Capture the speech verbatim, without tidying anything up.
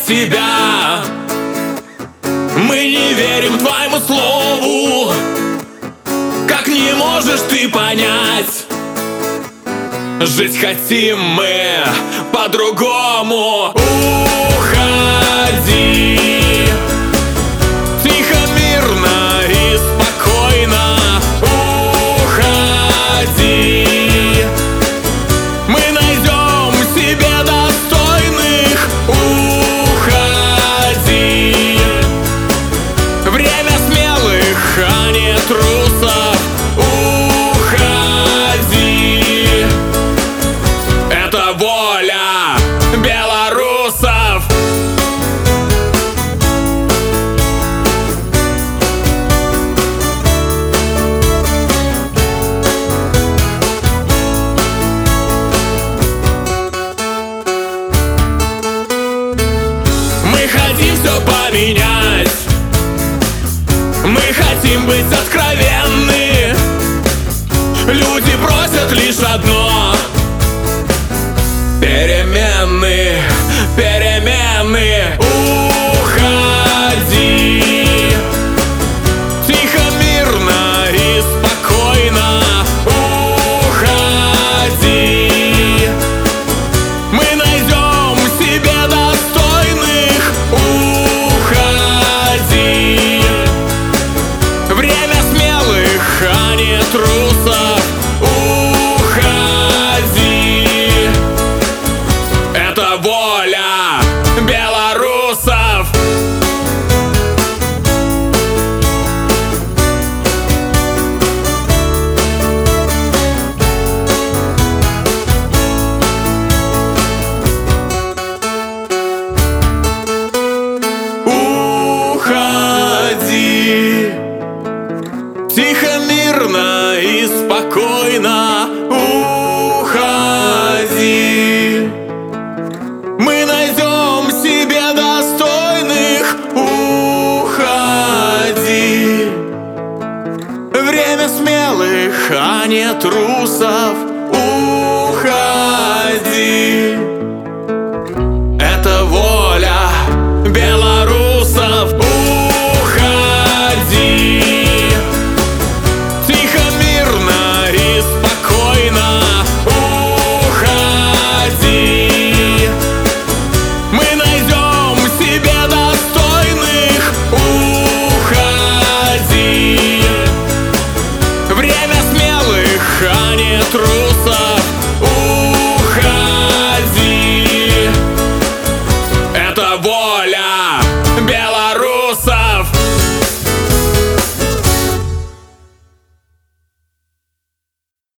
себя. Мы не верим твоему слову, как не можешь ты понять. Жить хотим мы по-другому. Уходи тихо, мирно и спокойно. Уходи, мы найдем себе достойных. Уходи, время смелых, а не трусов. Уходи, это воля белорусов. Мы хотим все поменять, мы хотим быть откровенны. Люди просят лишь одно: перемены, перемены. Уходи тихо, мирно и спокойно. Уходи, мы найдем себе достойных. Уходи, время смелых, а не трусов. Уходи, это воля белорусов. Уходи тихо, мирно и спокойно. Уходи, мы найдем себе достойных. Уходи, время смелых, а не трусов. Уходи, это воля белорусов. Уходи тихо, мирно и спокойно. Уходи, мы найдем себе достойных. Уходи, время смелых, а не трусов. Уходи, это воля белорусов.